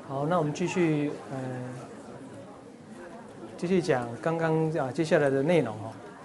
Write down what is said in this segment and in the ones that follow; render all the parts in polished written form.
好，那我们继续，继续讲刚刚接下来的内容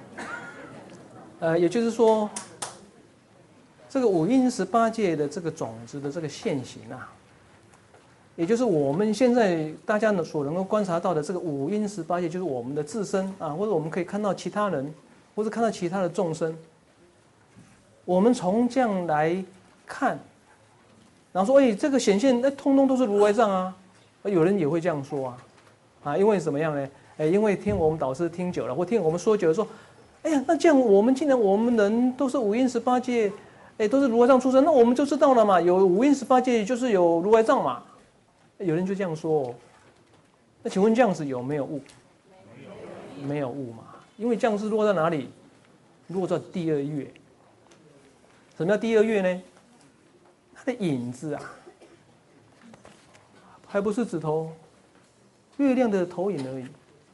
也就是说，这个五阴18界的这个种子的这个现行啊，也就是我们现在大家所能够观察到的这个五阴18界，就是我们的自身啊，或者我们可以看到其他人，或者看到其他的众生，我们从这样来看，然后说，这个显现，通通都是如来藏啊。有人也会这样说啊，因为怎么样呢？因为听我们导师听久了，或听我们说久了，说，那这样我们既然我们人都是五阴18界，都是如来藏出身，那我们就知道了嘛，有五阴18界就是有如来藏嘛。有人就这样说那请问这样子有没有悟？没有悟嘛，因为这样是落在哪里？落在第二月。什么叫第二月呢？它的影子啊，还不是指头，月亮的投影而已。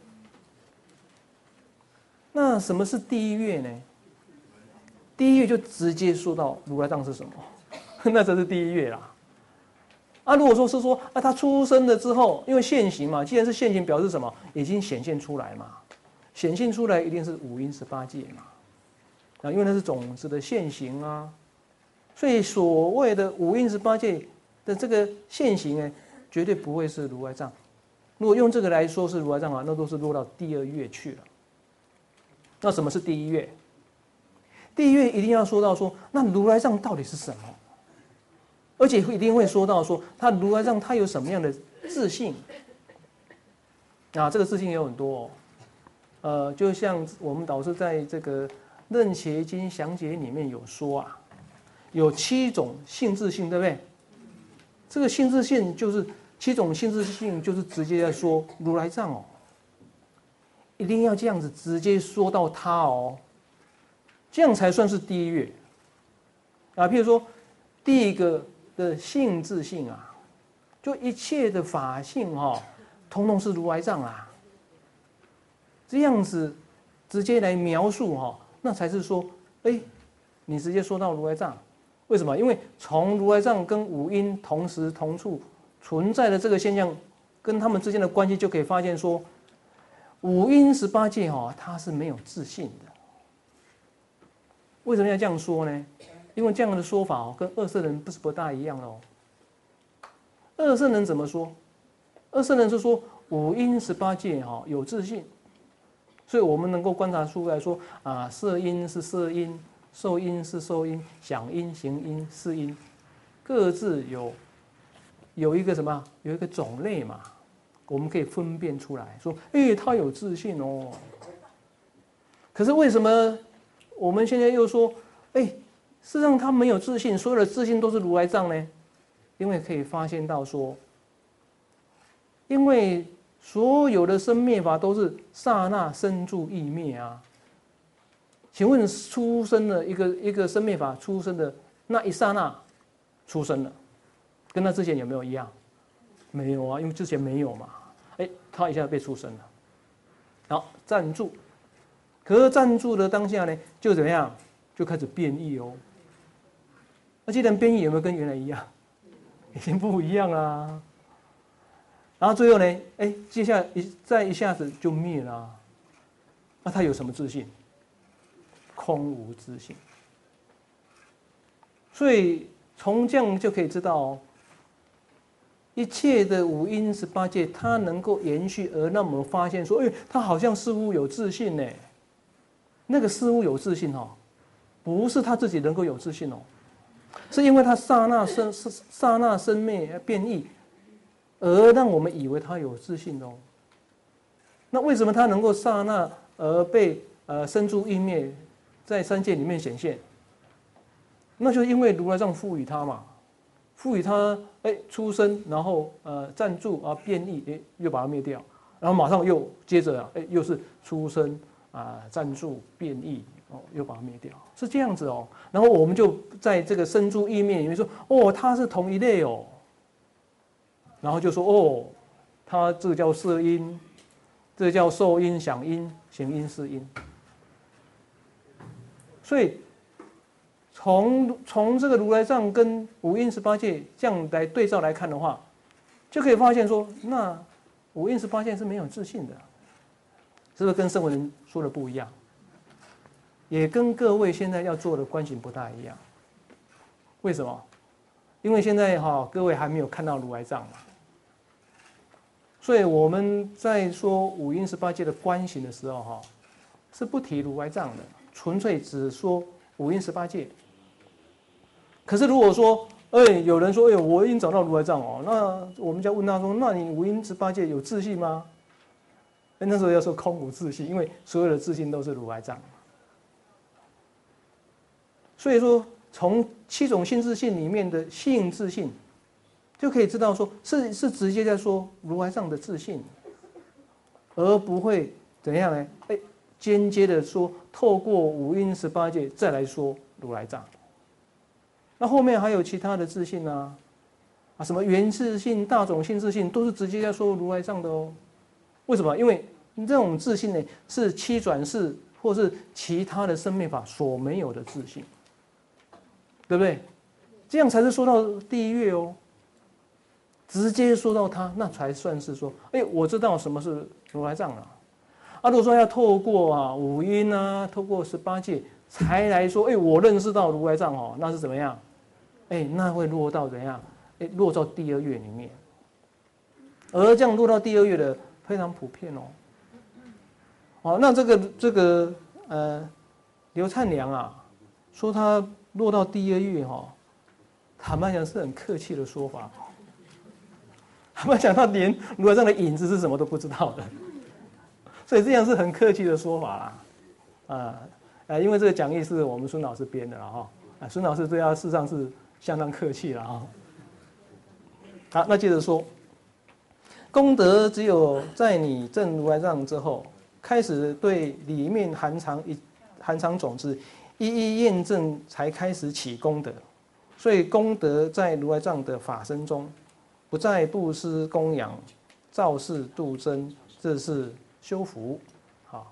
那什么是第一月呢？第一月就直接说到如来藏是什么，那这是第一月啦。如果说是说他出生了之后，因为现行嘛，既然是现行，表示什么？已经显现出来嘛，显现出来一定是五阴18界嘛，因为那是种子的现行啊，所以所谓的五阴18界的这个现行绝对不会是如来藏。如果用这个来说是如来藏那都是落到第二月去了。那什么是第一月？第一月一定要说到说，那如来藏到底是什么？而且一定会说到说，他如来藏他有什么样的自性这个自性有很多就像我们导师在这个《楞伽经详解》里面有说有7种性自性，对不对？这个性自性就是7种性自性，就是直接在说如来藏一定要这样子直接说到他这样才算是第一月譬如说第一个的性自性就一切的法性统统是如来藏这样子直接来描述那才是说你直接说到如来藏。为什么？因为从如来藏跟五阴同时同处存在的这个现象，跟他们之间的关系，就可以发现说，五阴18界它是没有自性的。为什么要这样说呢？因为这样的说法跟二圣人不大一样二圣人怎么说？二圣人是说五阴18界有自性，所以我们能够观察出来说色阴是色阴，受阴是受阴，想阴、行阴、识阴，各自有一个什么？有一个种类嘛，我们可以分辨出来说，它有自性可是为什么我们现在又说，事实上它没有自性，所有的自性都是如来藏呢？因为可以发现到说，因为所有的生灭法都是刹那生住异灭请问出生的一个生灭法出生的那一刹那出生了，跟他之前有没有一样？没有因为之前没有嘛。他一下被出生了，然后暂住，可是暂住的当下呢，就怎么样？就开始变异那既然变异，有没有跟原来一样？已经不一样啦。然后最后呢，接下来再一下子就灭了那他有什么自性？空无自性。所以从这样就可以知道一切的五阴18界，它能够延续，而让我们发现说，它好像似乎有自信呢。那个似乎有自信不是他自己能够有自信是因为他刹那生灭变异，而让我们以为他有自信那为什么他能够刹那而被生住异灭，在三界里面显现？那就是因为如来藏赋予他嘛。赋予他出生，然后暂住变异，又把它灭掉，然后马上又接着又是出生暂住变异又把它灭掉，是这样子然后我们就在这个生住异灭里面说它是同一类然后就说它这个叫色阴，这个叫受阴、想阴、行阴、识阴。所以从这个如来藏跟五阴18界这样来对照来看的话， 就可以发现说，那五阴18界是没有自信的，是不是跟圣文人说的不一样？也跟各位现在要做的观行不大一样。为什么？因为现在各位还没有看到如来藏嘛，所以我们在说五阴18界的观行的时候是不提如来藏的，纯粹只说五阴18界。可是如果说，有人说，我已经找到如来藏哦，那我们就要问他说，那你五阴18界有自信吗？那时候要说空无自信，因为所有的自信都是如来藏。所以说，从7种性自信里面的性自信，就可以知道说是直接在说如来藏的自信，而不会怎样呢？间接的说透过五阴18界再来说如来藏。那后面还有其他的自信什么缘自信、大种性自信，都是直接在说如来藏的哦。为什么？因为这种自信呢，是七转世或是其他的生命法所没有的自信，对不对？这样才是说到第一月哦，直接说到它，那才算是说，我知道什么是如来藏了。如果说要透过五阴透过18界才来说，我认识到如来藏那是怎么样？那会落到怎样？落到第2月里面，而这样落到第2月的非常普遍哦。那这个刘灿良说他落到第2月坦白讲是很客气的说法，坦白讲他连如来藏的影子是什么都不知道的。所以这样是很客气的说法因为这个讲义是我们孙老师编的孙老师对他事实上是相当客气了好，那接着说，功德只有在你证如来藏之后，开始对里面含藏种子一一验证，才开始起功德。所以功德在如来藏的法身中，不在布施供养、造事度真，这是修福。好，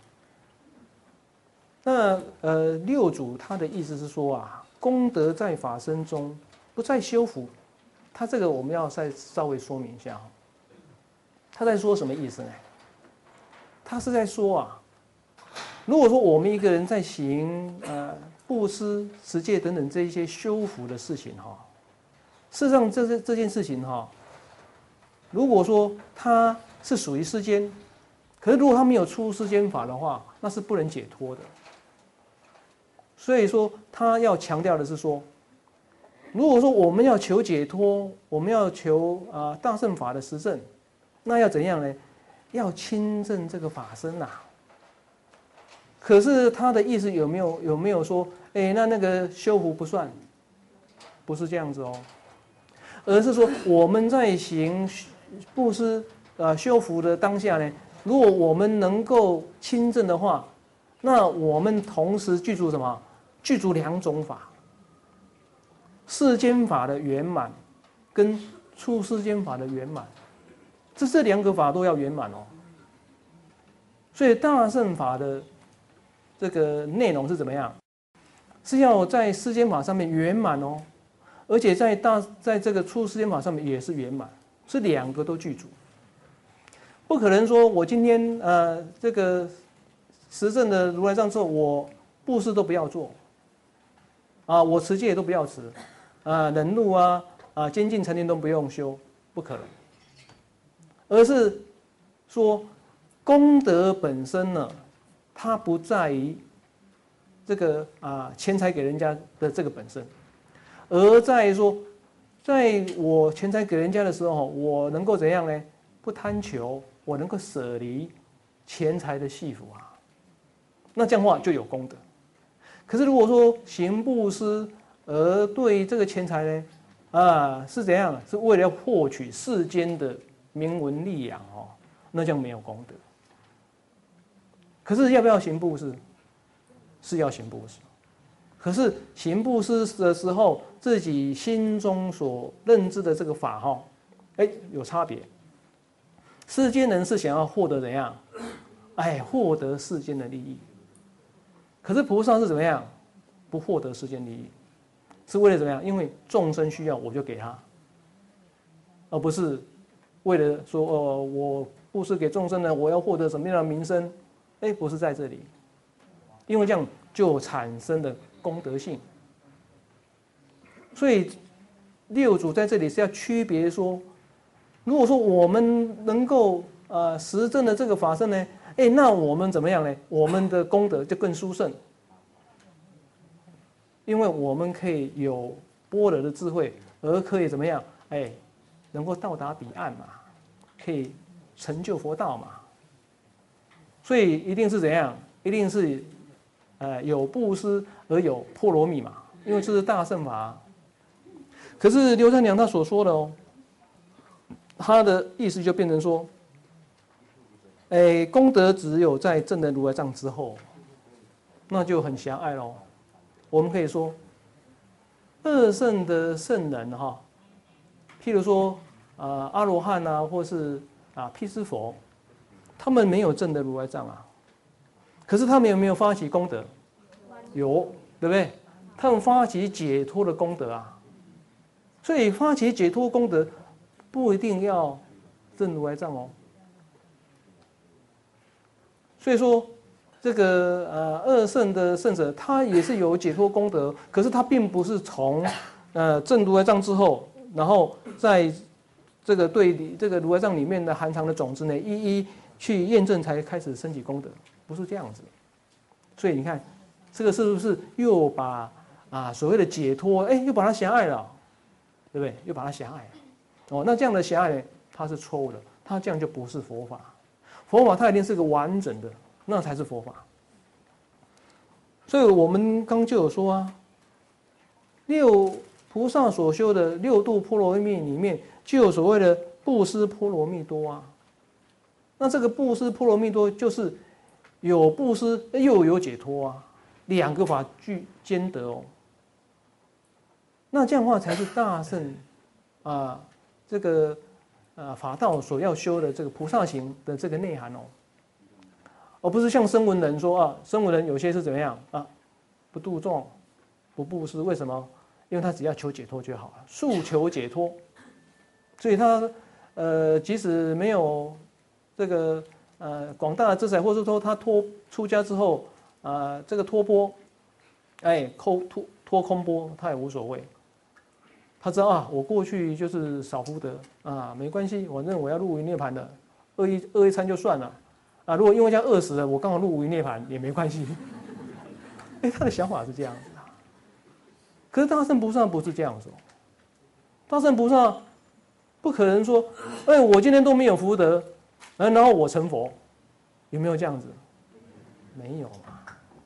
那六祖他的意思是说功德在法身中，不在修福。他这个我们要再稍微说明一下他在说什么意思呢？他是在说如果说我们一个人在行布施、持戒等等这一些修福的事情事实上这件事情如果说他是属于世间，可是如果他没有出世间法的话，那是不能解脱的。所以说他要强调的是说，如果说我们要求解脱，我们要求大乘法的实证，那要怎样呢？要亲证这个法身可是他的意思有没有说，那个修福不算？不是这样子而是说我们在行布施修福的当下呢，如果我们能够亲证的话，那我们同时具足什么？具足2种法。世间法的圆满，跟出世间法的圆满，这2个法都要圆满所以大乘法的这个内容是怎么样？是要在世间法上面圆满而且在这个出世间法上面也是圆满，是2个都具足。不可能说我今天这个实证的如来藏之后，我布施都不要做我持戒都不要持忍辱精进禅定都不用修，不可能。而是说功德本身呢，它不在于这个钱财给人家的这个本身，而在于说，在我钱财给人家的时候，我能够怎样呢？不贪求，我能够舍离钱财的系缚那这样的话就有功德。可是如果说行布施，而对这个钱财呢，是怎样？是为了要获取世间的名闻利养那这样没有功德。可是要不要行布施？是要行布施。可是行布施的时候，自己心中所认知的这个法有差别。世间人是想要获得怎样？获得世间的利益。可是菩萨是怎么样？不获得世间利益，是为了怎么样？因为众生需要，我就给他，而不是为了说我布施给众生呢，我要获得什么样的名声？不是在这里，因为这样就产生了功德性。所以六祖在这里是要区别说，如果说我们能够实证的这个法身呢，那我们怎么样呢？我们的功德就更殊胜，因为我们可以有般若的智慧，而可以怎么样？能够到达彼岸嘛，可以成就佛道嘛。所以一定是怎样？一定是有布施而有波罗蜜嘛，因为这是大乘法。可是刘三娘他所说的哦，他的意思就变成说，功德只有在证得如来藏之后，那就很狭隘咯。我们可以说，二圣的圣人哈，譬如说阿罗汉啊，或是辟支佛，他们没有证得如来藏啊，可是他们有没有发起功德？有，对不对？他们发起解脱的功德啊。所以发起解脱功德不一定要证如来藏哦。所以说，这个二圣的圣者，他也是有解脱功德，可是他并不是从证如来藏之后，然后在这个对这个如来藏里面的含藏的种子呢，一一去验证才开始升起功德，不是这样子。所以你看，这个是不是又把所谓的解脱，又把它狭隘了？对不对？又把它狭隘了，那这样的狭隘它是错误的，它这样就不是佛法。佛法它一定是个完整的，那才是佛法。所以我们刚就有说啊，六菩萨所修的六度波罗蜜里面，就有所谓的布施波罗蜜多啊。那这个布施波罗蜜多就是有布施又有解脱啊，两个法具兼得哦。那这样的话才是大乘这个法道所要修的这个菩萨行的这个内涵哦，而不是像声闻人说声闻人有些是怎么样不度众，不布施，为什么？因为他只要求解脱就好了，速求解脱，所以他即使没有这个广大的资财，或者说他出家之后这个托钵，托空钵，他也无所谓。他知道我过去就是少福德没关系，反正我要入无余涅槃的，饿一餐就算了如果因为这样饿死了，我刚好入无余涅槃也没关系。他的想法是这样子可是大乘菩萨不是这样子大乘菩萨不可能说，我今天都没有福德，然后我成佛，有没有这样子？没有嘛。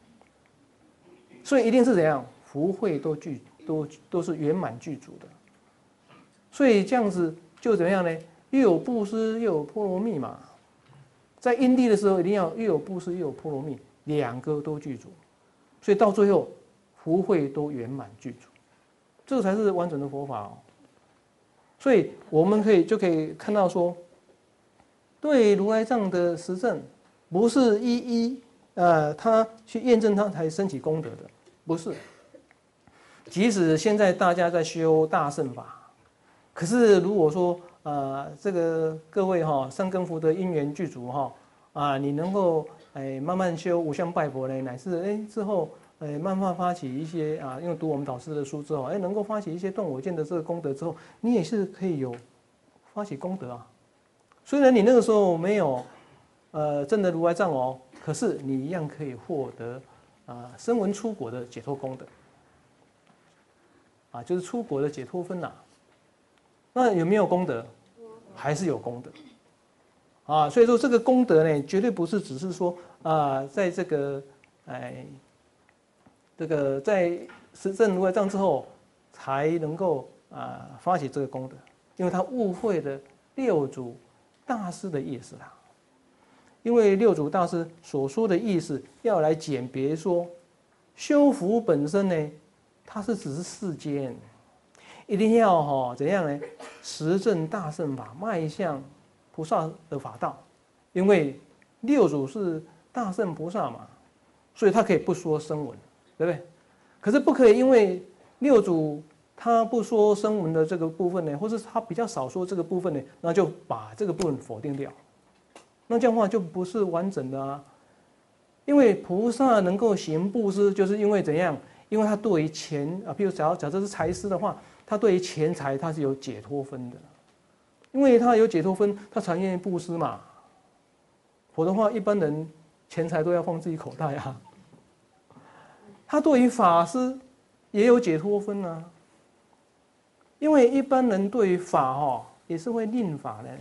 所以一定是怎样，福慧都是圆满具足的，所以这样子就怎么样呢？又有布施又有波罗蜜嘛。在因地的时候，一定要又有布施又有波罗蜜，两个都具足，所以到最后福慧都圆满具足，这个才是完整的佛法哦。所以我们就可以看到说，对如来藏的实证，不是他去验证他才升起功德的，不是。即使现在大家在修大乘法，可是如果说这个各位三根福德因缘具足你能够慢慢修无相拜佛呢，乃至之后慢慢发起一些因为读我们导师的书之后能够发起一些断我见的这个功德之后，你也是可以有发起功德虽然你那个时候没有证得如来藏可是你一样可以获得声闻出果的解脱功德就是出国的解脱分那有没有功德？还是有功德所以说这个功德呢，绝对不是只是说在这个在实证如来藏之后才能够发起这个功德，因为他误会了六祖大师的意思啦。因为六祖大师所说的意思，要来简别说，修福本身呢，它是只是世间，一定要怎样呢？实证大乘法，迈向菩萨的法道。因为六祖是大乘菩萨嘛，所以他可以不说声闻，对不对？可是不可以因为六祖他不说声闻的这个部分呢，或是他比较少说这个部分呢，那就把这个部分否定掉，那这样的话就不是完整的啊。因为菩萨能够行布施，就是因为怎样？因为他对于钱啊，譬如假设是财施的话，他对于钱财他是有解脱分的，因为他有解脱分，他才愿意布施嘛。否则的话，一般人钱财都要放自己口袋啊。他对于法施也有解脱分啊，因为一般人对于法也是会吝法的。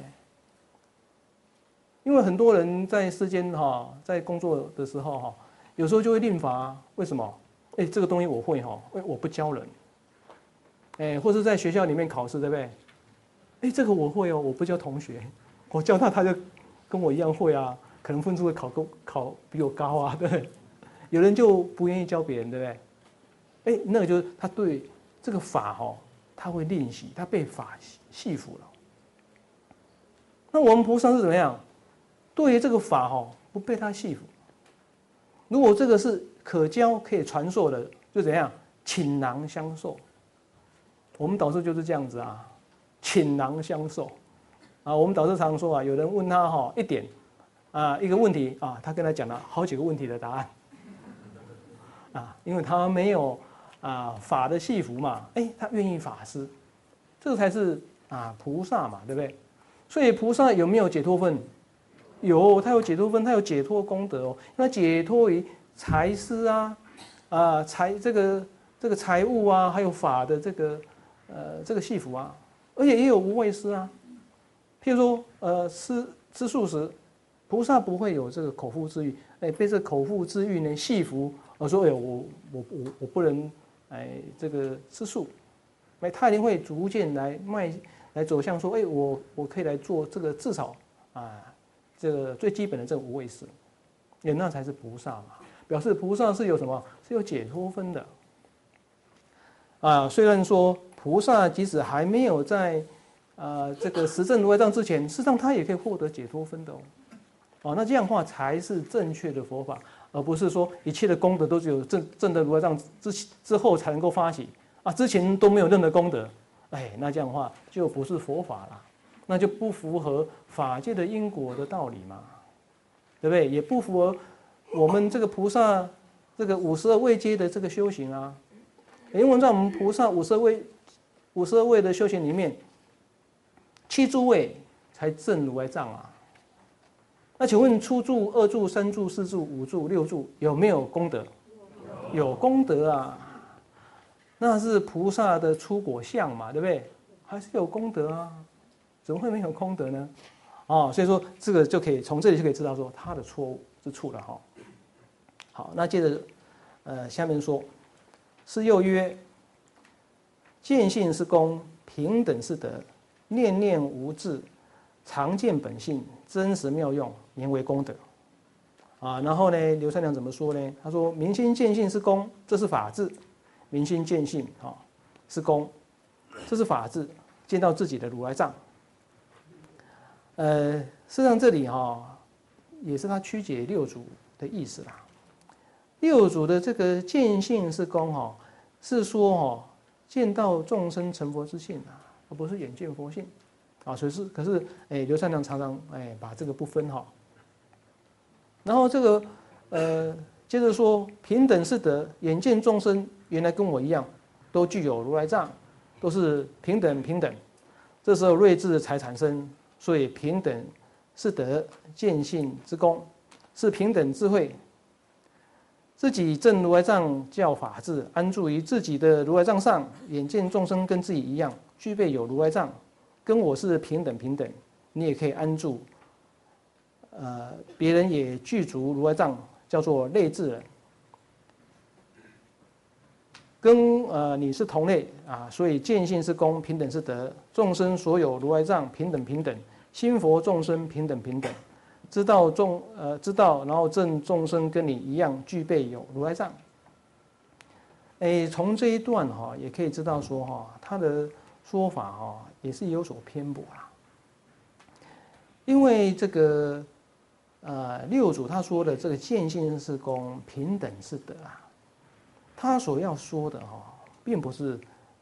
因为很多人在世间在工作的时候有时候就会吝法，为什么？这个东西我会我不教人，或是在学校里面考试，对不对？这个我会我不教同学，我教他就跟我一样会啊，可能分数会考比我高啊，对不对？有人就不愿意教别人，对不对？那个就是他对这个法他会吝惜，他被法系服了。那我们菩萨是怎么样？对于这个法不被他系服。如果这个是可教可以传授的，就怎样倾囊相授。我们导师就是这样子啊，倾囊相授啊。我们导师常说有人问他一点一个问题他跟他讲了好几个问题的答案因为他没有法的系服嘛，他愿意法施，这个才是菩萨嘛，对不对？所以菩萨有没有解脱分？有，他有解脱分，他有解脱功德那解脱于财施这个财物还有法的这个系服而且也有无畏施譬如说吃素食，菩萨不会有这个口腹之欲，被这口腹之欲呢系服，说我不能这个吃素，他一定会逐渐来走向说，我可以来做这个至少这个最基本的这个无畏施，那才是菩萨嘛。表示菩萨是有什么？是有解脱分的虽然说菩萨即使还没有在这个实证如来藏之前，事实上他也可以获得解脱分的那这样的话才是正确的佛法，而不是说一切的功德都只有证得如来藏之后才能够发起之前都没有任何功德，那这样的话就不是佛法了。那就不符合法界的因果的道理嘛，对不对？也不符合我们这个菩萨这个52位阶的这个修行因为在我们菩萨52位的修行里面，7诸位才证如来藏那请问初住、2住、3住、4住、5住、6住有没有功德？有功德那是菩萨的出果相嘛，对不对？还是有功德怎么会没有功德呢？所以说这个就可以从这里就可以知道说他的错误之处了好，那接着下面说，是又曰：见性是功，平等是德，念念无滞，常见本性，真实妙用，名为功德然后呢，刘三娘怎么说呢？他说：明心见性是功，这是法治；明心见性是功，这是法治，见到自己的如来藏。事实上这里也是他曲解六祖的意思啦。六祖的这个见性是功是说见到众生成佛之性而不是眼见佛性所以可是刘三娘常常把这个不分然后这个接着说平等是德，眼见众生原来跟我一样，都具有如来藏，都是平等，这时候睿智才产生。所以平等是德，见性之功，是平等智慧。自己证如来藏教法治，安住于自己的如来藏上，眼见众生跟自己一样，具备有如来藏，跟我是平等，你也可以安住。别人也具足如来藏，叫做类智人。跟你是同类所以见性是功，平等是德，众生所有如来藏平等，心佛众生平等，知道然后证众生跟你一样具备有如来藏。从这一段也可以知道说他的说法也是有所偏颇啦。因为这个六祖他说的这个见性是功，平等是德他所要说的并不是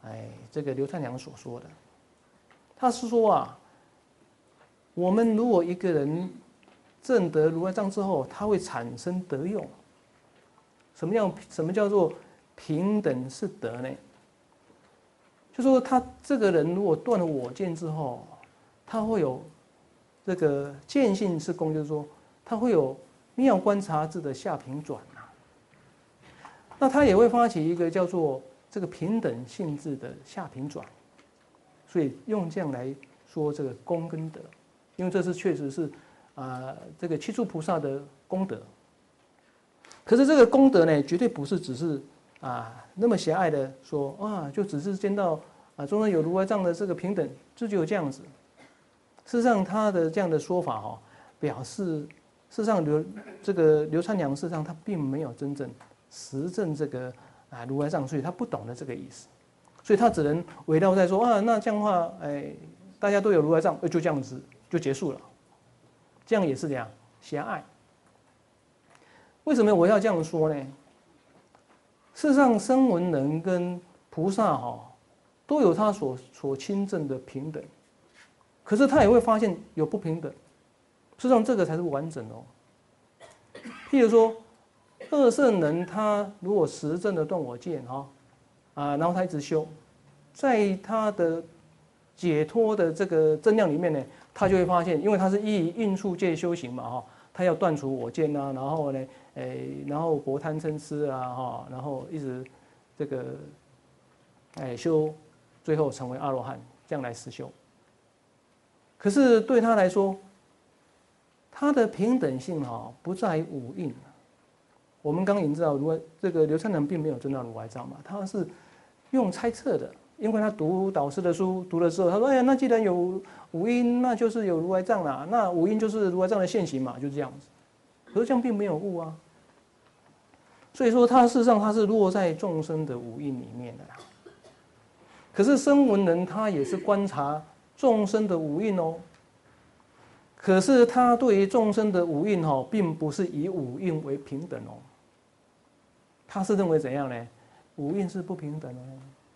这个刘灿良所说的。他是说啊，我们如果一个人证得如来藏之后，他会产生德用。什么叫做平等是德呢？就说他这个人如果断了我见之后，他会有这个见性是功，就是说他会有妙观察智的下平转啊。那他也会发起一个叫做这个平等性质的下平转，所以用这样来说这个功跟德，因为这是确实是这个七处菩萨的功德。可是这个功德呢，绝对不是只是那么狭隘的说就只是见到中间有如来藏的这个平等，就只有这样子。事实上，他的这样的说法表示事实上这个刘灿良事实上他并没有真正实证这个如来藏，所以他不懂得这个意思，所以他只能围绕在说那这样的话，大家都有如来藏，就这样子就结束了，这样也是这样狭隘。为什么我要这样说呢？事实上，声闻人跟菩萨都有他所亲证的平等，可是他也会发现有不平等。事实上，这个才是完整哦。譬如说，二圣人他如果实证的断我见然后他一直修，在他的解脱的这个增量里面呢，他就会发现，因为他是依运处界修行嘛他要断除我见然后呢，然后薄贪嗔痴然后一直这个修，最后成为阿罗汉，这样来实修。可是对他来说，他的平等性不在于五蕴。我们刚刚已经知道，这个刘灿良并没有证到如来藏嘛，他是用猜测的，因为他读导师的书，读了之后，他说：“哎呀，那既然有五蕴，那就是有如来藏啦。那五蕴就是如来藏的现行嘛，就这样子。”可是这样并没有悟啊。所以说，他事实上他是落在众生的五蕴里面的啦。可是声闻人他也是观察众生的五蕴哦。可是他对于众生的五蕴并不是以五蕴为平等哦。他是认为怎样呢？五蕴是不平等哦。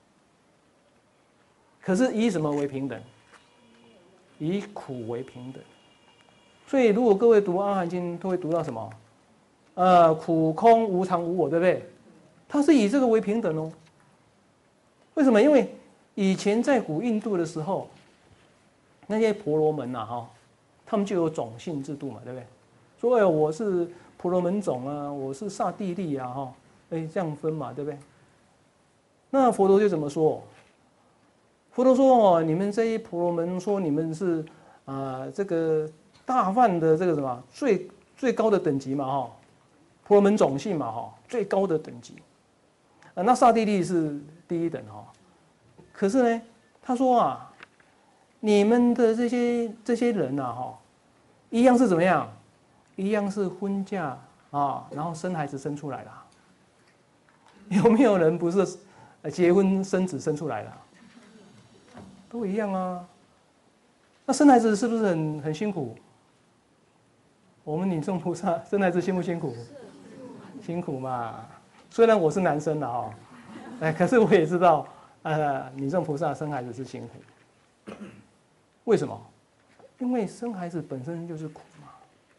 可是以什么为平等？以苦为平等。所以如果各位读《阿含经》，都会读到什么？苦空无常无我，对不对？他是以这个为平等哦。为什么？因为以前在古印度的时候，那些婆罗门他们就有种姓制度嘛，对不对？说我是婆罗门种啊，我是刹帝利啊，这样分嘛，对不对？那佛陀就怎么说？佛陀说你们这些婆罗门说你们是这个大梵的这个什么最高的等级嘛，婆罗门种姓嘛，最高的等级。那刹帝利是第一等可是呢，他说你们的这些人一样是怎么样？一样是婚嫁然后生孩子生出来了。有没有人不是结婚生子生出来的？都一样啊。那生孩子是不是很辛苦？我们女众菩萨生孩子辛不辛苦？辛苦嘛。虽然我是男生了可是我也知道女众菩萨生孩子是辛苦。为什么？因为生孩子本身就是苦嘛。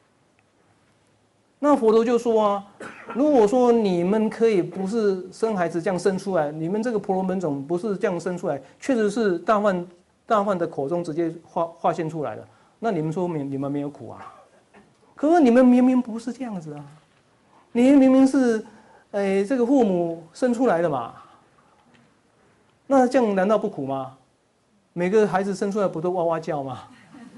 那佛陀就说如果说你们可以不是生孩子这样生出来，你们这个婆罗门种不是这样生出来，确实是大梵的口中直接化现出来的，那你们说你们没有苦啊？可是你们明明不是这样子啊，你明明是这个父母生出来的嘛，那这样难道不苦吗？每个孩子生出来不都哇哇叫吗？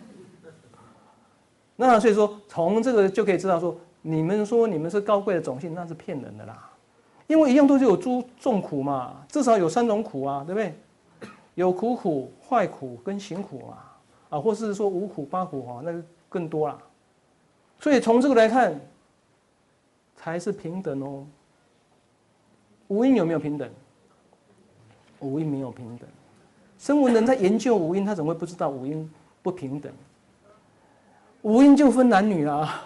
那所以说从这个就可以知道说，你们说你们是高贵的种姓，那是骗人的啦。因为一样都是有诸众苦嘛，至少有3种苦啊，对不对？有苦苦、坏苦跟行苦嘛，或是说五苦八苦那就更多啦。所以从这个来看，才是平等哦。五蕴有没有平等？五蕴没有平等。声闻人在研究五蕴，他怎么会不知道五蕴不平等？五蕴就分男女啦，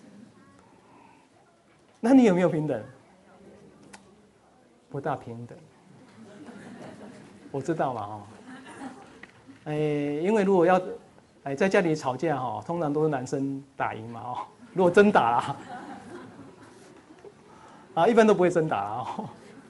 男女有没有平等？不大平等。 我知道嘛哈。因为如果要在家里吵架哈，通常都是男生打赢嘛哦。如果真打啦，一般都不会真打啦哦。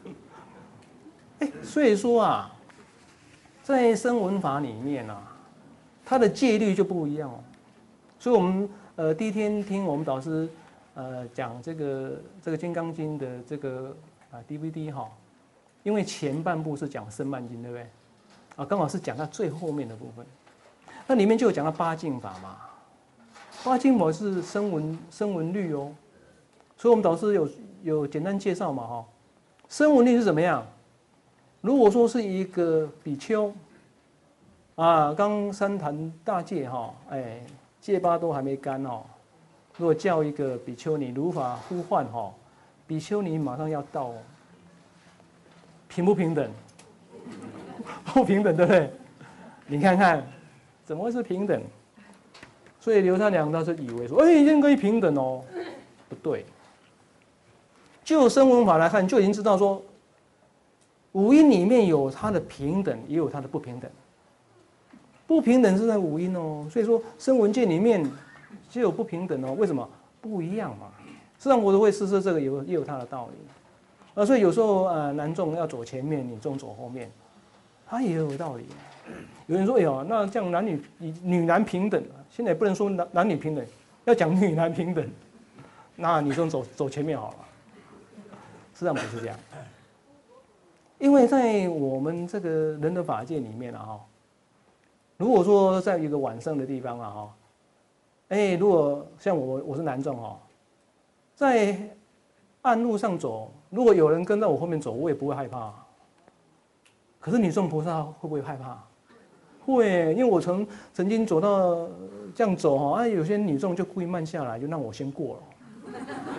所以说啊，在声闻法里面啊，它的戒律就不一样哦。所以我们第一天听我们导师讲这个《金刚经》的这个DVD 哈，因为前半部是讲声曼经，对不对？刚好是讲到最后面的部分，那里面就有讲到八敬法嘛。八敬法是声闻律哦，所以我们导师有简单介绍嘛哈。声闻律是怎么样？如果说是一个比丘刚三坛大戒哈，戒疤都还没干哦。如果叫一个比丘尼如法呼唤哈，比丘尼马上要到哦，平不平等？不平等，对不对？你看看，怎么会是平等？所以刘三娘他是以为说，应该平等哦，不对。就声闻法来看，就已经知道说，五音里面有它的平等，也有它的不平等。不平等是在五音哦，所以说声闻界里面就有不平等哦。为什么？不一样嘛。实际上我都会试试这个也有它的道理。所以有时候男众要走前面，女众走后面。它也有道理。有人说：“那这样女男平等，现在也不能说男女平等，要讲女男平等，那女生走前面好了。”实际上不是这样，因为在我们这个人的法界里面如果说在一个晚上的地方如果像我是男众在暗路上走，如果有人跟在我后面走，我也不会害怕。可是女众菩萨会不会害怕？会，因为我曾经走到这样走有些女众就故意慢下来，就让我先过了。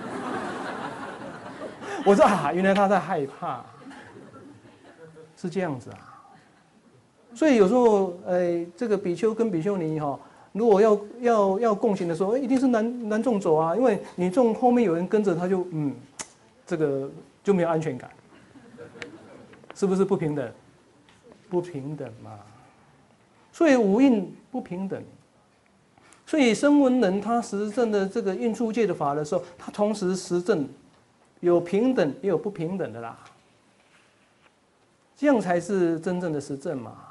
我说原来她在害怕，是这样子啊。所以有时候这个比丘跟比丘尼如果要共行的时候，一定是男众走啊，因为女众后面有人跟着，他就这个就没有安全感，是不是不平等？不平等嘛，所以五蕴不平等，所以声闻人他实证的这个运出界的法的时候，他同时实证有平等也有不平等的啦，这样才是真正的实证嘛。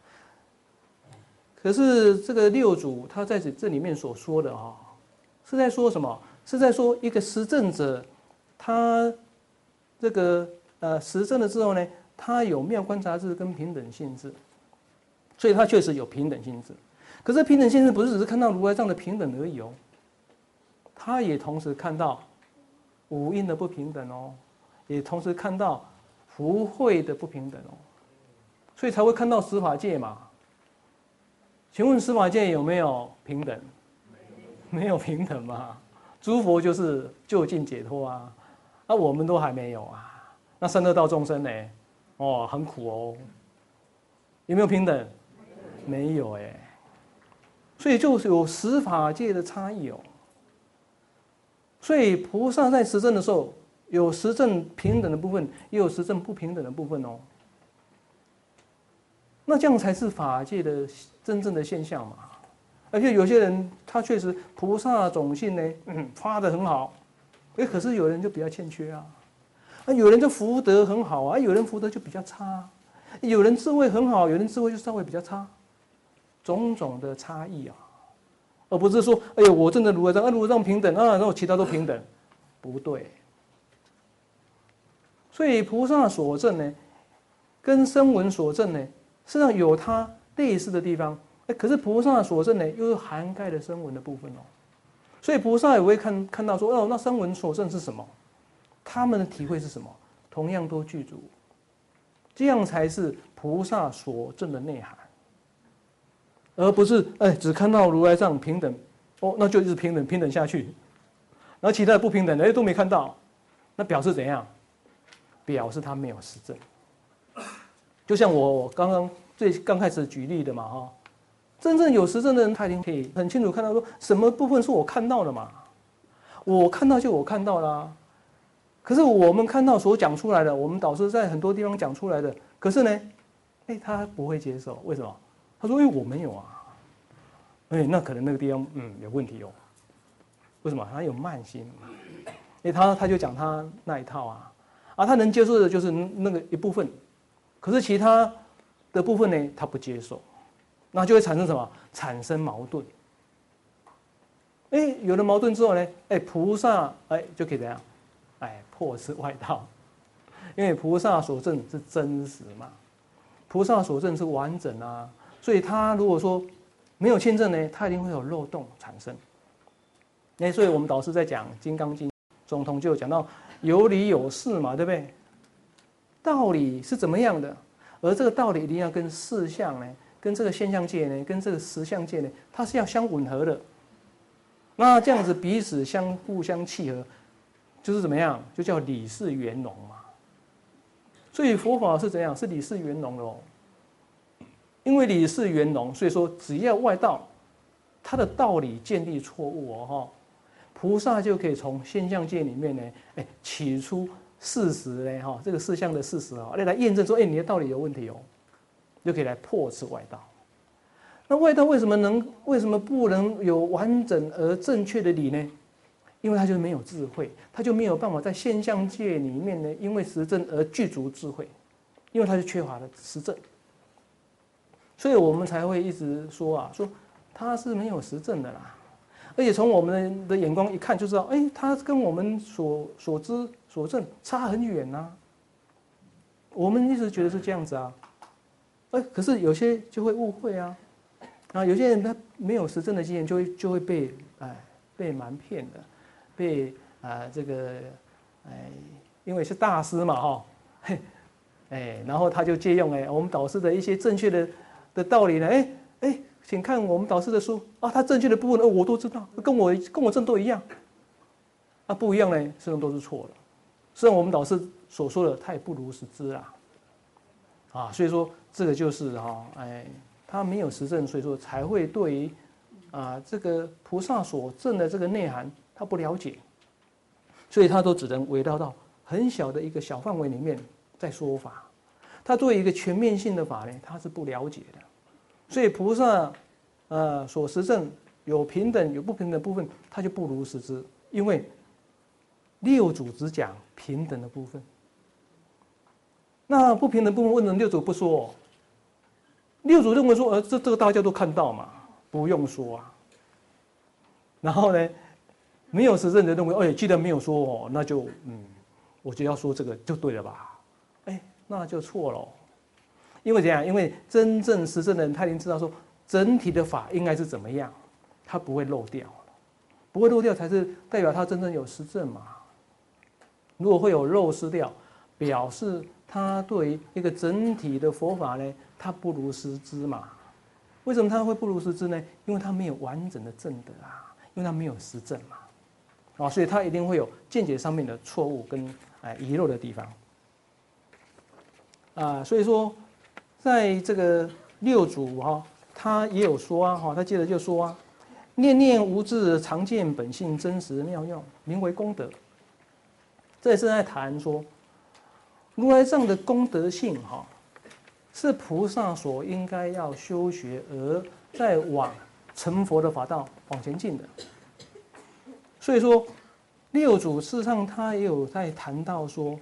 可是这个六祖他在这里面所说的是在说什么？是在说一个实证者，他这个实证了之后呢，他有妙观察智跟平等性智，所以他确实有平等性智。可是平等性智不是只是看到如来藏的平等而已哦，他也同时看到五蕴的不平等哦，也同时看到福慧的不平等哦，所以才会看到十法界嘛。请问十法界有没有平等？没有平等嘛。诸佛就是究竟解脱啊，我们都还没有啊。那三恶道众生呢？很苦哦。有没有平等？没有所以就有十法界的差异哦。所以菩萨在实证的时候，有实证平等的部分，也有实证不平等的部分哦。那这样才是法界的真正的现象嘛。而且有些人他确实菩萨种性呢，发得很好，可是有人就比较欠缺啊。有人就福德很好啊，有人福德就比较差，有人智慧很好，有人智慧就稍微比较差，种种的差异啊，而不是说，我真的如来藏，如来藏平等然后其他都平等，不对。所以菩萨所证呢，跟声闻所证呢，实际上有它类似的地方，可是菩萨所证呢，又涵盖了声闻的部分哦。所以菩萨也会看到说，那声闻所证是什么？他们的体会是什么？同样都具足，这样才是菩萨所证的内涵，而不是只看到如来藏平等，那就一直平等下去，然后其他的不平等的都没看到，那表示怎样？表示他没有实证。就像我刚开始举例的嘛真正有实证的人，他一定可以很清楚看到说什么部分是我看到的嘛，我看到就我看到啦。可是我们看到所讲出来的，我们导师在很多地方讲出来的，可是呢， 他不会接受，为什么？他说，因为我没有啊。那可能那个地方有问题哦。为什么？他有慢心嘛。他就讲他那一套啊，他能接受的就是那个一部分，可是其他的部分呢，他不接受，那就会产生什么？产生矛盾。有了矛盾之后呢，菩萨就可以怎样？破斥外道，因为菩萨所证是真实嘛，菩萨所证是完整啊，所以他如果说没有签证呢，他一定会有漏洞产生。所以我们导师在讲《金刚经》中通就有讲到有理有事嘛，对不对？道理是怎么样的，而这个道理一定要跟事相呢，跟这个现象界呢，跟这个实相界呢，它是要相吻合的。那这样子彼此互相契合，就是怎么样？就叫理事圆融嘛。所以佛法是怎样？是理事圆融的哦。因为理事圆融，所以说只要外道他的道理建立错误哦，菩萨就可以从现象界里面呢，起出事实呢，这个事项的事实来验证说，你的道理有问题哦，就可以来破斥外道。那外道为什么不能有完整而正确的理呢？因为他就没有智慧，他就没有办法在现象界里面呢，因为实证而具足智慧，因为他是缺乏了实证。所以我们才会一直说他是没有实证的啦，而且从我们的眼光一看就知道，他跟我们所知所证差很远呐。我们一直觉得是这样子啊，可是有些就会误会啊，有些人他没有实证的经验，就会被瞒骗的，被这个因为是大师嘛然后他就借用我们导师的一些正确的道理呢，请看我们导师的书他正确的部分我都知道，跟我证都一样，不一样呢，实际上都是错的。虽然我们导师所说的他也不如实知啦，所以说这个就是他没有实证，所以说才会对于这个菩萨所证的这个内涵他不了解，所以他都只能围绕到很小的一个小范围里面在说法。他对一个全面性的法呢，他是不了解的，所以菩萨所实证有平等有不平等的部分，他就不如实知，因为六祖只讲平等的部分，那不平等部分为什么六祖不说？六祖认为说，这个大家都看到嘛，不用说啊。然后呢，没有实证的认为，既然没有说那就我就要说这个就对了吧？那就错了。因为怎样？因为真正实证的人，他已经知道说整体的法应该是怎么样，他不会漏掉，不会漏掉才是代表他真正有实证嘛。如果会有漏失掉，表示他对于一个整体的佛法呢，他不如实知嘛。为什么他会不如实知呢？因为他没有完整的证德因为他没有实证嘛，所以他一定会有见解上面的错误跟遗漏的地方。所以说，在这个六祖他也有说他接着就说念念无智，常见本性真实妙用，名为功德。这也是在谈说，如来藏的功德性是菩萨所应该要修学，而再往成佛的法道往前进的。所以说，六祖事实上他也有在谈到说，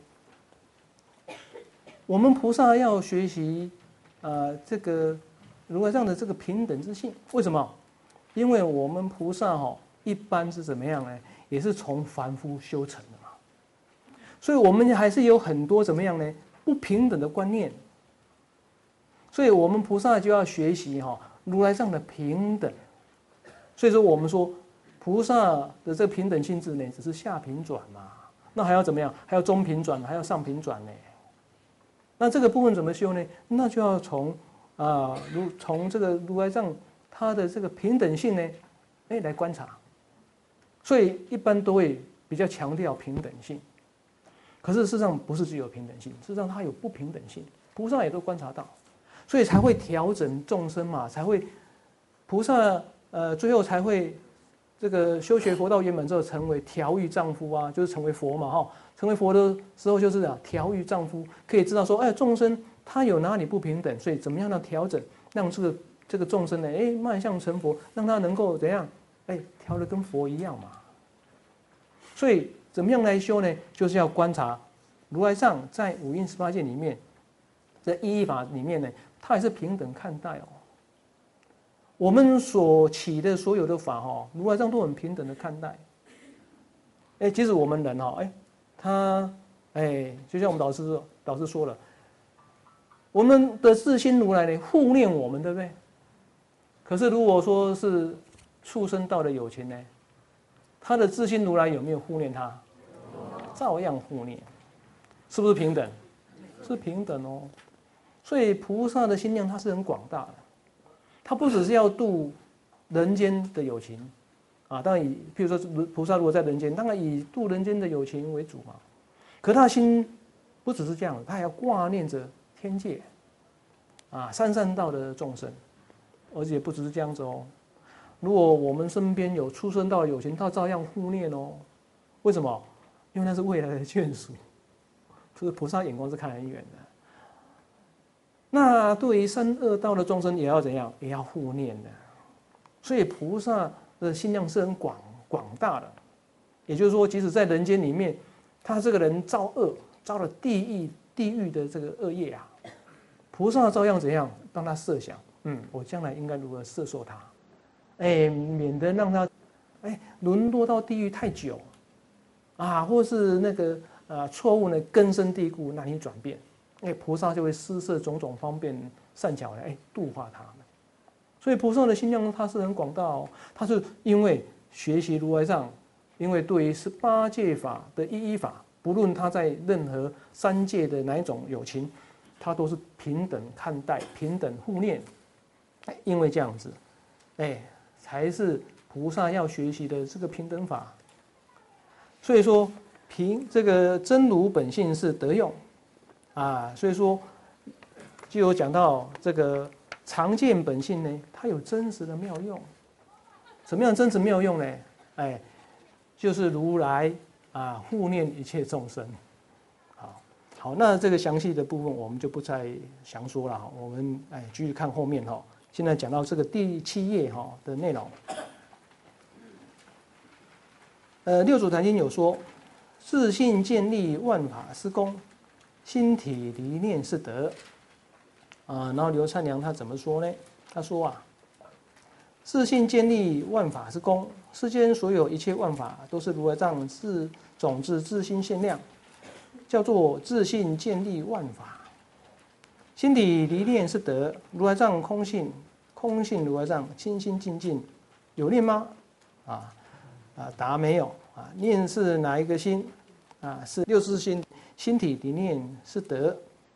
我们菩萨要学习这个如来藏的这个平等之性。为什么？因为我们菩萨一般是怎么样呢？也是从凡夫修成的嘛，所以我们还是有很多怎么样呢？不平等的观念。所以我们菩萨就要学习如来藏的平等。所以说我们说菩萨的这个平等性质呢，只是下品转嘛，那还要怎么样？还要中品转，还要上品转呢？那这个部分怎么修呢？那就要从这个如来藏它的这个平等性呢，来观察。所以一般都会比较强调平等性，可是事实上不是只有平等性，事实上它有不平等性，菩萨也都观察到，所以才会调整众生嘛，才会菩萨最后才会这个修学佛道圆满之后成为调御丈夫就是成为佛嘛成为佛的时候就是调御丈夫，可以知道说众生他有哪里不平等，所以怎么样的调整，让这个众生呢，迈向成佛，让他能够怎样，调得跟佛一样嘛。所以怎么样来修呢？就是要观察如来藏在五蕴18界里面，在依依法里面呢，它也是平等看待哦。我们所起的所有的法如来藏都很平等的看待。即使我们人他就像我们导师说了，我们的自心如来呢护念我们，对不对？可是如果说是畜生道的有情呢，他的自心如来有没有护念他？照样护念，是不是平等？是平等哦。所以菩萨的心量它是很广大的，他不只是要度人间的有情当然譬如说菩萨如果在人间，当然以度人间的有情为主嘛。可他的心不只是这样，他还要挂念着天界三善道的众生，而且不只是这样子哦。如果我们身边有畜生道的有情，他照样护念哦。为什么？因为那是未来的眷属，就是菩萨眼光是看很远的。那对于三恶道的众生也要怎样？也要护念的。所以菩萨的心量是很广大的。也就是说，即使在人间里面，他这个人造恶，造了地狱的这个恶业菩萨照样怎样帮他设想，我将来应该如何摄受他，免得让他沦落到地狱太久或是那个错误呢根深蒂固难以转变，菩萨就会施设种种方便善巧来度化他们。所以菩萨的心量它是很广大哦，他是因为学习如来藏，因为对于18界法的依依法，不论他在任何3界的哪一种有情，他都是平等看待、平等护念。因为这样子，才是菩萨要学习的这个平等法。所以说，这个真如本性是得用所以说就有讲到这个常见本性呢，它有真实的妙用。什么样的真实妙用呢？就是如来护念一切众生。好，那这个详细的部分我们就不再详说了，我们继续看后面现在讲到这个第7页的内容。六祖坛经有说，自性建立万法是功，心体离念是德。然后刘灿良他怎么说呢？他说自性建立万法是功，世间所有一切万法都是如来藏种子自心限量，叫做自性建立万法。心体离念是德，如来藏空性，空性如来藏清清净净，有念吗？答没有念是哪一个心？是六识心，心体离念是德。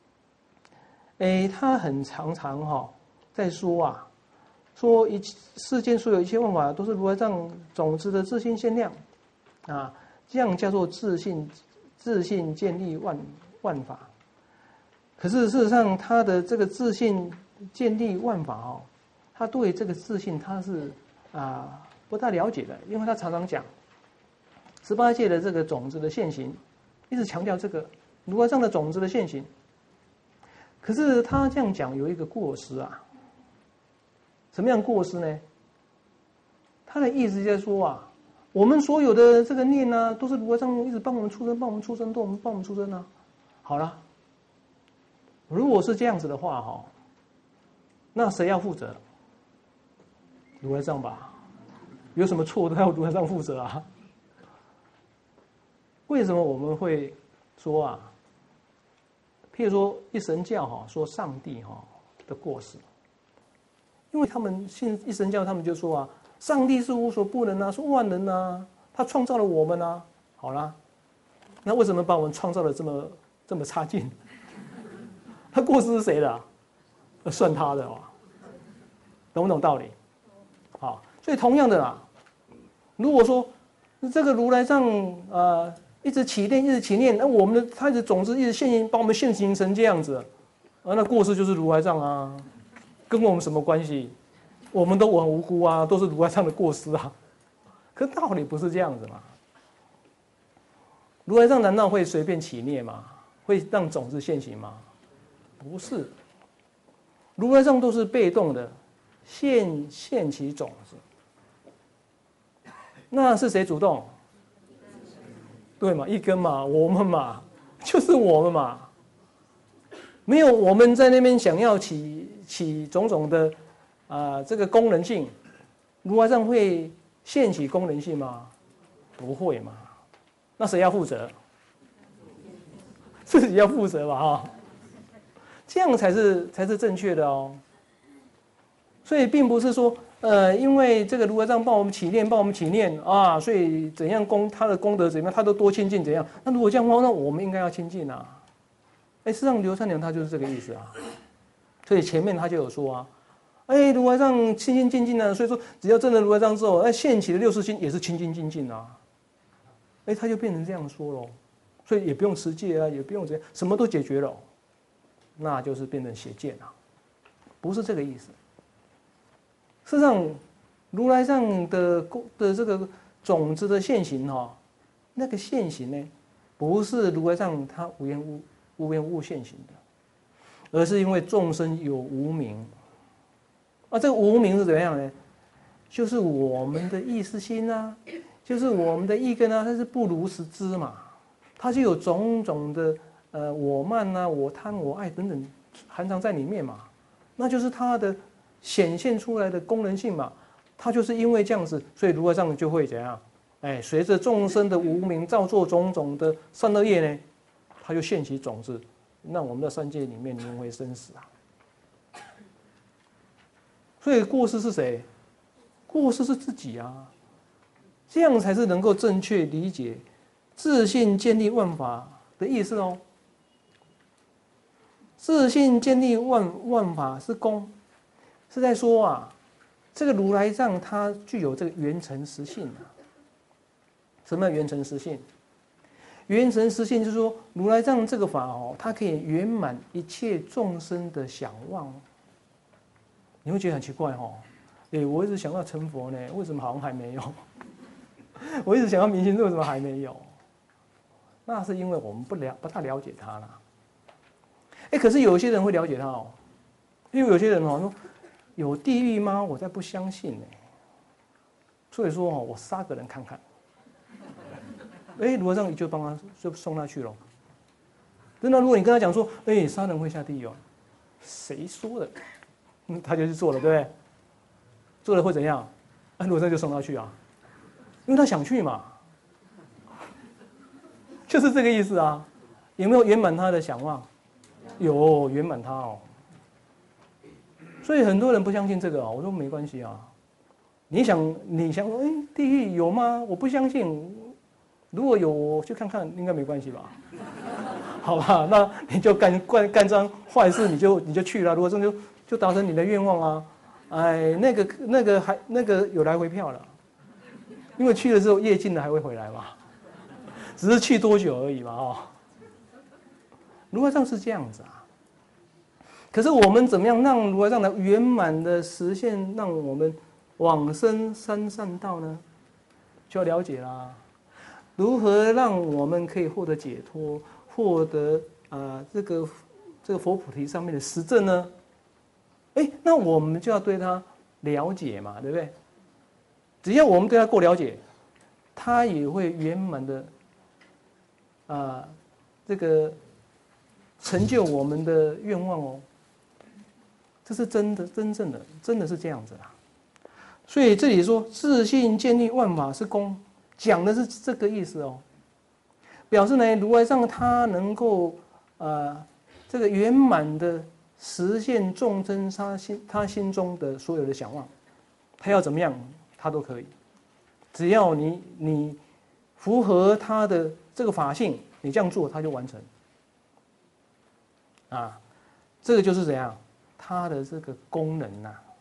他很常在说说世间所有一切万法都是如来藏种子的自性限量这样叫做自性建立万法。可是事实上，他的这个自性建立万法他对这个自性他是不太了解的，因为他常常讲18界的这个种子的现行，一直强调这个如来藏的种子的现行。可是他这样讲有一个过失什么样过失呢？他的意思就是说我们所有的这个念都是如来藏一直帮我们出生，帮我们出生，帮我们出生好了，如果是这样子的话那谁要负责？如来藏吧，有什么错都要如来藏负责为什么我们会说譬如说一神教说上帝的过失，因为他们信一神教，他们就说上帝是无所不能是万能他创造了我们好啦，那为什么把我们创造的这么差劲？他过失是谁的算他的懂不懂道理？好，所以同样的如果说这个如来藏一直起念，那我们的他的种子一直现行，把我们现行成这样子那过失就是如来藏跟我们什么关系？我们都很无辜都是如来藏的过失可道理不是这样子嘛？如来藏难道会随便起念吗？会让种子现行吗？ 不是，如来藏都是被动的，现其种子。那是谁主动？对嘛，一根嘛，我们嘛，就是我们嘛。没有我们在那边想要起种种的这个功能性，如来藏会现起功能性吗？不会嘛。那谁要负责？自己要负责嘛，这样才是正确的哦。所以并不是说因为这个如来藏帮我们起念啊，所以怎样他的功德怎样，他都多亲近怎样。那如果这样的话，那我们应该要亲近啊。事实上刘三娘他就是这个意思啊。所以前面他就有说啊，如来藏亲亲近近啊，所以说只要证了如来藏之后，现起的六识心也是亲亲近近啊。他就变成这样说了，所以也不用持戒啊，也不用怎样，什么都解决了，那就是变成邪见了，不是这个意思。事实上，如来藏的这个种子的现行那个现行呢，不是如来藏他无缘无故现行的，而是因为众生有无明。这个无明是怎么样呢？就是我们的意识心啊，就是我们的意根啊，它是不如实知嘛，它就有种种的我慢啊、我贪、我爱等等含藏在里面嘛，那就是它的显现出来的功能性嘛。它就是因为这样子，所以如来藏就会怎样？随着众生的无明造作种种的善恶业呢，它就现起种子，让我们的三界里面轮回生死啊。所以过失是谁？过失是自己啊。这样才是能够正确理解自信建立万法的意思哦。自信建立万法是功，是在说这个如来藏它具有这个圆成实性啊。什么叫圆成实性？圆成实性就是说，如来藏这个法它可以圆满一切众生的想望。你会觉得很奇怪我一直想要成佛呢，为什么好像还没有？我一直想要明心，为什么还没有？那是因为我们不太了解它啦。可是有些人会了解它因为有些人说有地狱吗？我才不相信呢。所以说我杀个人看看。如来藏就帮他就送他去了。真的，如果你跟他讲说，杀人会下地狱谁说的？他就去做了，对不对？做了会怎样？如来藏就送他去啊，因为他想去嘛，就是这个意思啊。有没有圆满他的想望？有圆满他所以很多人不相信这个我说没关系啊。你想说，地狱有吗？我不相信。如果有，我去看看，应该没关系吧？好吧，那你就干张坏事，你就去了。如果真的就达成你的愿望啊，那个有来回票了，因为去了之后业尽了还会回来嘛，只是去多久而已嘛如来藏是这样子啊。可是我们怎么样让如来藏来圆满的实现，让我们往生三善道呢？就要了解啦。如何让我们可以获得解脱，获得这个佛菩提上面的实证呢？那我们就要对他了解嘛，对不对？只要我们对他够了解，他也会圆满的这个成就我们的愿望这是真正的，真的是这样子啦。所以这里说自信建立万法是功。讲的是这个意思表示呢，如来藏他能够这个圆满的实现众生他心中的所有的想望，他要怎么样，他都可以，只要你符合他的这个法性，你这样做他就完成这个就是怎样，他的这个功能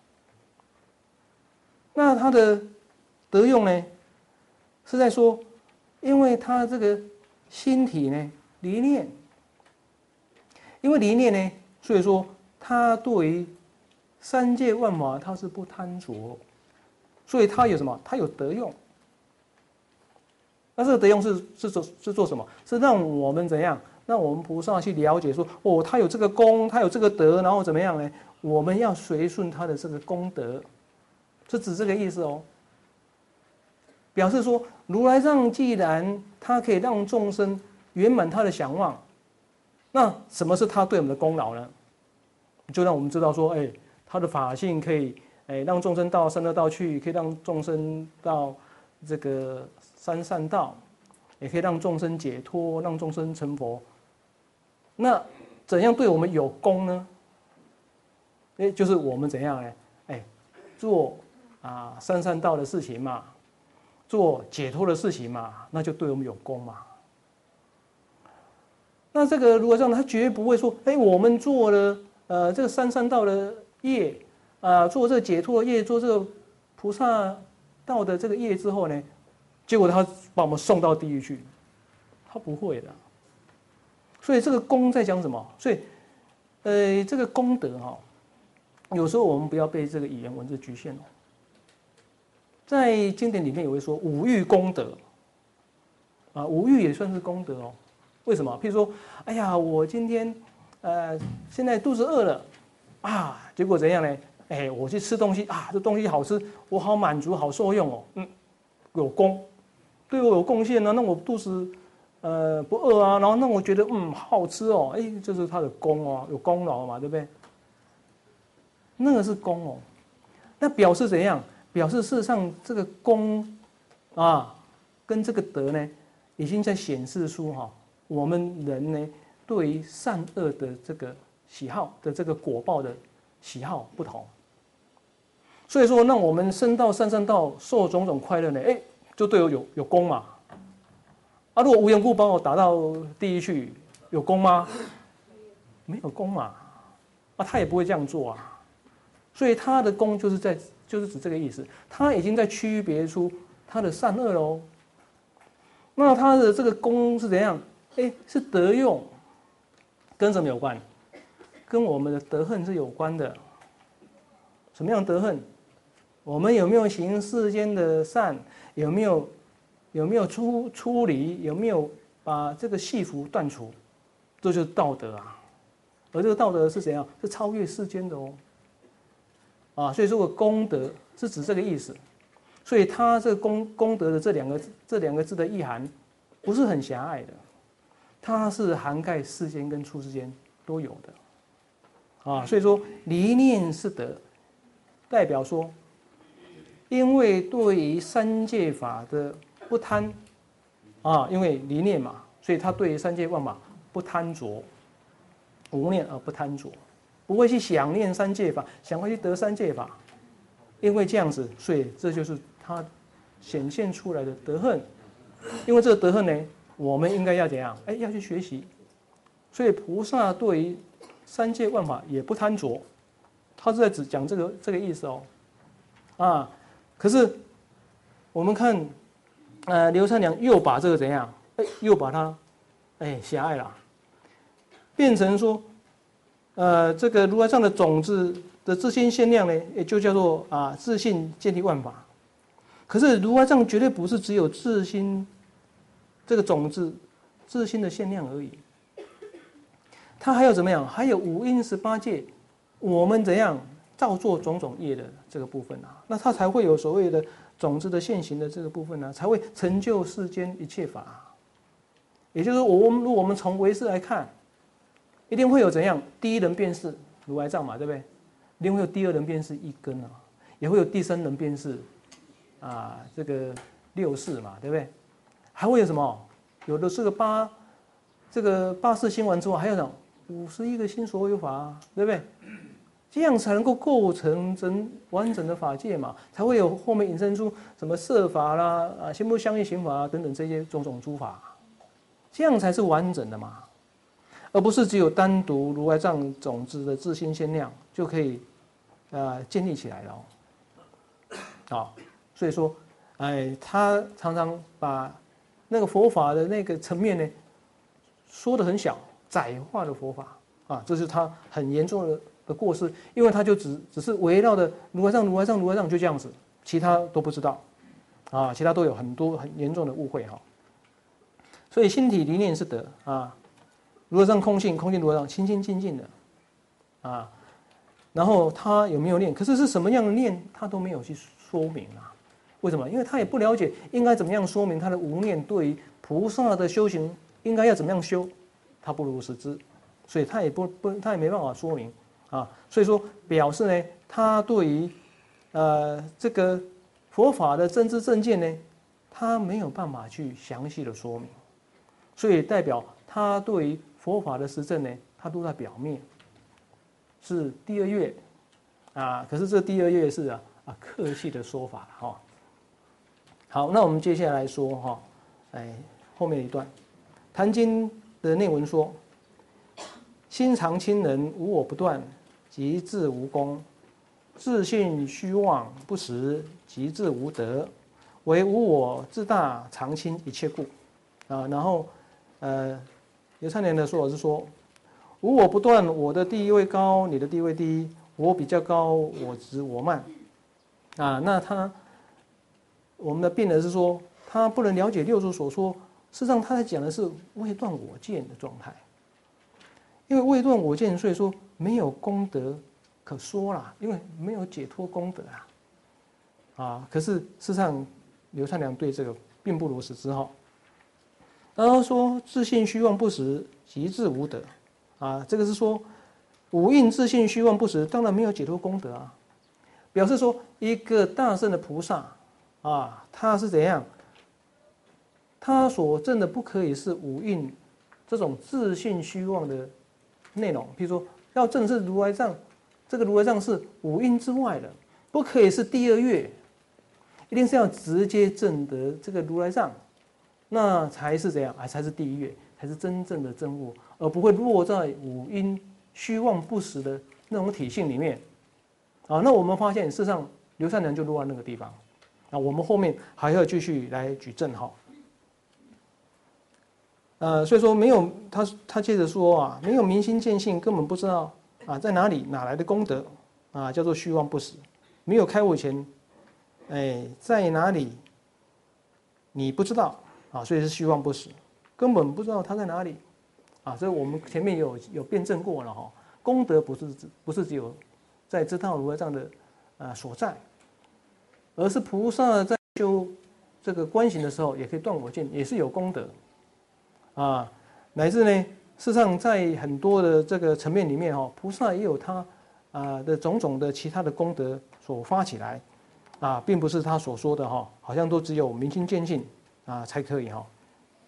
那他的得用呢？是在说，因为他这个心体呢，离念，因为离念呢，所以说他对于三界万法他是不贪着，所以他有什么？他有得用。那这个得用是做什么？是让我们怎样那我们菩萨去了解说，哦，他有这个功，他有这个德，然后怎么样呢？我们要随顺他的这个功德，是指这个意思哦。表示说，如来藏既然他可以让众生圆满他的想望，那什么是他对我们的功劳呢？就让我们知道说，他的法性可以，让众生到三恶道去，可以让众生到这个三善道，也可以让众生解脱，让众生成佛。那怎样对我们有功呢？就是我们怎样呢？做三善道的事情嘛，做解脱的事情嘛，那就对我们有功嘛。那这个如果这样，他绝不会说，我们做了这个三善道的业做这个解脱的业，做这个菩萨道的这个业之后呢，结果他把我们送到地狱去，他不会的。所以这个功在讲什么？所以这个功德有时候我们不要被这个语言文字局限哦。在经典里面也会说五欲功德，五欲也算是功德哦。为什么？譬如说，哎呀，我今天现在肚子饿了结果怎样呢？我去吃东西这东西好吃，我好满足，好受用哦。有功，对我有贡献呢。那我肚子不饿然后让我觉得好吃哦。这是他的功哦，有功劳嘛，对不对？那个是功哦。那表示怎样？表示事实上这个功跟这个德呢，已经在显示出我们人呢对于善恶的这个喜好的这个果报的喜好不同。所以说，那我们生到三善道受种种快乐呢，就对我有功嘛。如果无缘故把我打到地狱去，有功吗？没有功嘛。他也不会这样做啊。所以他的功就是指这个意思，他已经在区别出他的善恶喽。那他的这个功是怎样？是德用，跟什么有关？跟我们的德恨是有关的。什么样的德恨？我们有没有行世间的善？有没有出离？有没有把这个系缚断除？这就是道德啊。而这个道德是怎样？是超越世间的哦。所以说功德是指这个意思，所以它这个功德的这两个字的意涵不是很狭隘的，它是涵盖世间跟出世间都有的，所以说离念是德，代表说，因为对于三界法的不贪，因为离念嘛，所以他对于三界万法不贪着，无念而不贪着。不会去想念三界法，想会去得三界法，因为这样子，所以这就是他显现出来的德恨。因为这个德恨呢，我们应该要怎样？要去学习。所以菩萨对于三界万法也不贪着，他是在只讲这个意思哦。可是我们看，刘三娘又把这个怎样？又把它狭隘了，变成说。这个如来藏的种子的自心限量呢，也就叫做自信建立万法。可是如来藏绝对不是只有自心这个种子自心的限量而已，它还有怎么样？还有五阴18界，我们怎样造作种种业的这个部分那它才会有所谓的种子的现行的这个部分才会成就世间一切法。也就是说，如果我们从唯识来看。一定会有怎样？第一人辨识如来藏嘛，对不对？一定会有第二人辨识一根也会有第三人辨识这个六识嘛，对不对？还会有什么？有的是八识心完之后，还有什么51个心所有法对不对？这样才能够构成完整的法界嘛，才会有后面引申出什么色法啦、心不相应刑法等等这些种种诸法，这样才是完整的嘛。而不是只有单独如来藏种子的自心限量就可以建立起来了所以说他常常把那个佛法的那个层面呢说得很小，窄化的佛法这是他很严重的过失，因为他就只是围绕着如来藏就这样子，其他都不知道其他都有很多很严重的误会所以心体离念是德如来藏空性，空性如来藏清清净净的啊。然后他有没有念？可是是什么样的念，他都没有去说明啊。为什么？因为他也不了解应该怎么样说明他的无念对于菩萨的修行应该要怎么样修，他不如实知，所以他也他也没办法说明啊。所以说表示呢，他对于这个佛法的真知正见呢，他没有办法去详细的说明，所以代表他对于佛法的实证呢，他都在表面。是第二月啊，可是这第二月是客气的说法哈。好，那我们接下来说哈，后面一段，《坛经》的内文说：心常亲人，无我不断，即自无功；自信虚妄不实，即自无德。唯无我自大，常亲一切故。啊，然后刘灿年的说法是说。无我不断，我的地位高，你的地位低，我比较高，我直我慢，啊，那我们的辩人是说，他不能了解六祖所说，事实上他在讲的是未断我见的状态，因为未断我见，所以说没有功德可说啦，因为没有解脱功德啊，可是事实上刘灿良对这个并不如实之哈，然后说自信虚妄不实，即自无德。啊，这个是说五蕴自信虚妄不实，当然没有解脱功德啊。表示说一个大圣的菩萨啊，他是怎样？他所证的不可以是五蕴这种自信虚妄的内容。譬如说，要证是如来藏，这个如来藏是五蕴之外的，不可以是第二月，一定是要直接证得这个如来藏，那才是怎样？才是第一月，才是真正的证悟。而不会落在五蕴虚妄不实的那种体性里面，啊，那我们发现事实上刘善良就落在那个地方，啊，我们后面还要继续来举证哈，所以说没有他接着说啊，没有明心见性，根本不知道在哪里哪来的功德啊，叫做虚妄不实，没有开悟前，在哪里你不知道啊，所以是虚妄不实，根本不知道他在哪里。所以我们前面有辩证过了哈，功德不是只有在知道如来藏的所在，而是菩萨在修这个观行的时候，也可以断我见，也是有功德乃至呢，事实上在很多的这个层面里面哈，菩萨也有他的种种的其他的功德所发起来并不是他所说的哈，好像都只有明心见性才可以哈，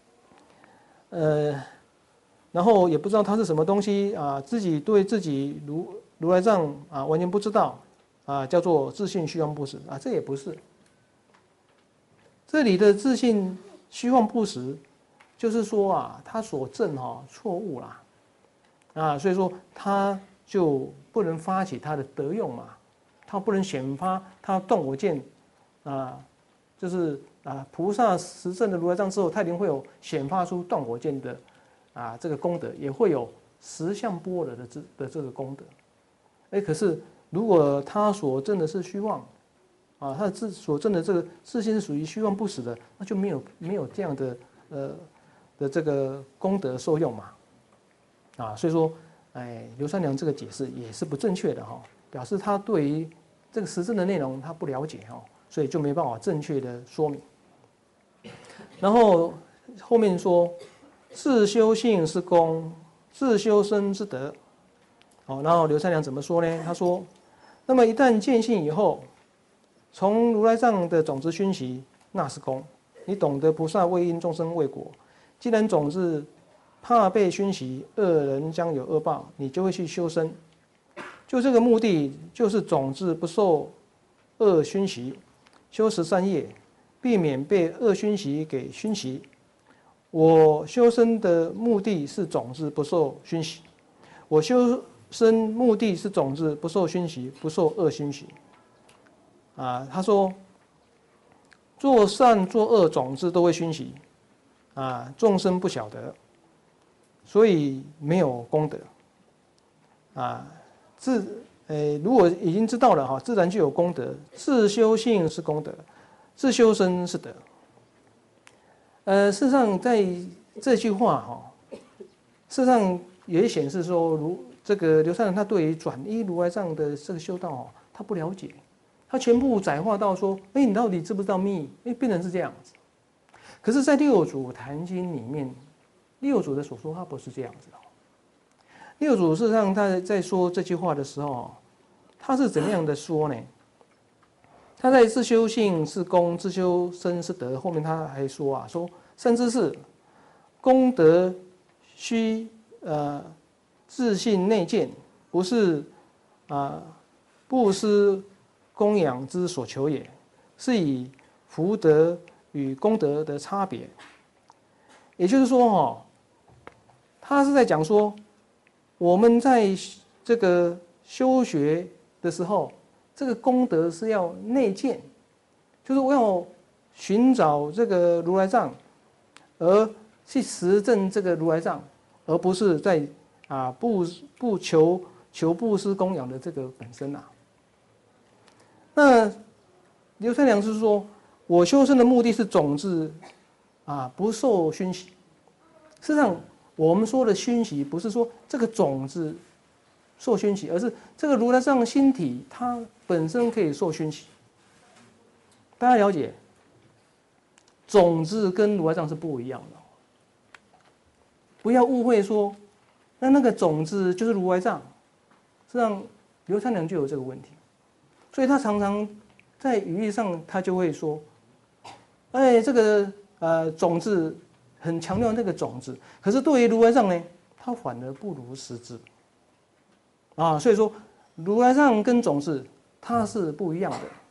然后也不知道它是什么东西自己对自己如来藏完全不知道叫做自信虚妄不实这也不是。这里的自信虚妄不实，就是说他所证错误啦所以说他就不能发起他的德用嘛，他不能显发他断我见就是菩萨实证的如来藏之后，他一定会有显发出断我见的。这个功德也会有十相般若的这个功德，可是如果他所证的是虚妄，他所证的这个自信是属于虚妄不实的，那就没有这样的这个功德受用嘛，所以说，刘三良这个解释也是不正确的哈，表示他对于这个实证的内容他不了解哈，所以就没办法正确的说明。然后后面说。自修性是功，自修身是德。然后刘三良怎么说呢？他说：那么一旦见性以后，从如来藏的种子熏习，那是功。你懂得菩萨为因，众生为果。既然种子怕被熏习，恶人将有恶报，你就会去修身。就这个目的，就是种子不受恶熏习，修13业，避免被恶熏习给熏习。我修身的目的是种子不受熏习，我修身目的是种子不受熏习，不受恶熏习。他说，做善做恶种子都会熏习，众生不晓得，所以没有功德。如果已经知道了哈，自然就有功德。自修性是功德，自修身是德。事实上，在这句话事实上也显示说，这个刘三娘他对于转依如来藏的这个修道哦，他不了解，他全部窄化到说，你到底知不知道密？变成是这样子。可是，在六祖坛经里面，六祖的所说他不是这样子的。六祖事实上他在说这句话的时候，他是怎么样的说呢？他在自修性是功，自修身是德。后面他还说啊，说善知识，功德须自信内见，不是布施供养之所求也，是以福德与功德的差别。也就是说，他是在讲说，我们在这个修学的时候，这个功德是要内见，就是我要寻找这个如来藏，而去实证这个如来藏，而不是在不求布施供养的这个本身啊。那刘三娘是说，我修身的目的是种子不受熏习。事实上，我们说的熏习，不是说这个种子受熏习，而是这个如来藏心体它本身可以受熏习。大家了解，种子跟如来藏是不一样的，不要误会说，那个种子就是如来藏。实际上，刘三娘就有这个问题，所以他常常在语义上他就会说，这个种子很强调那个种子，可是对于如来藏呢，它反而不如实质。所以说如来藏跟种子它是不一样的。